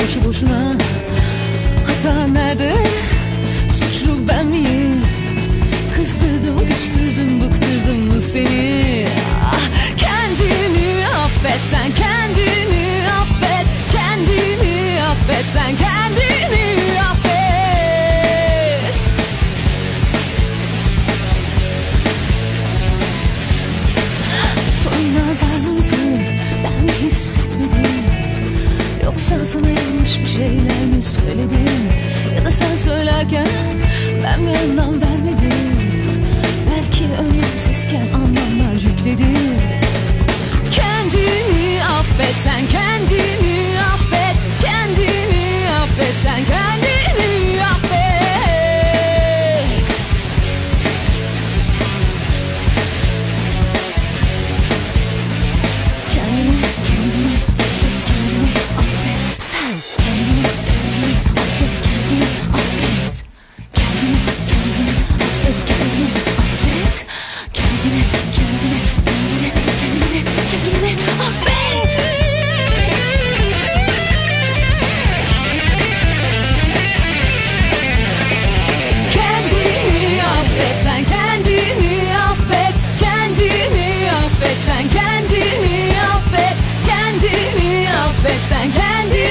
boşu boşuna. Hata nerede? Suçlu ben miyim? Kızdırdım, küstürdüm, bıktırdım mı seni? Ah, kendini affet sen, kendini affet. Kendini affet sen, kendini affet. Sorunlar var mıydı? Ben mi hissetmedim? Yoksa sana yanlış bir şeyler mi söyledim? Ya da sen söylerken ben mi anlam vermedim? Belki önlemsizken anlamlar yükledim. Kendini affet sen, kendini affet. Kendini affet sen, kendini affet. Kendini affet, kendini affet sen. Kendini affet, kendini affet. Kendini affet, kendini affet. Kendini affet. Kendini affet sen, kendini affet. Kendini affet sen, kendini affet. Kendini affet sen, kendini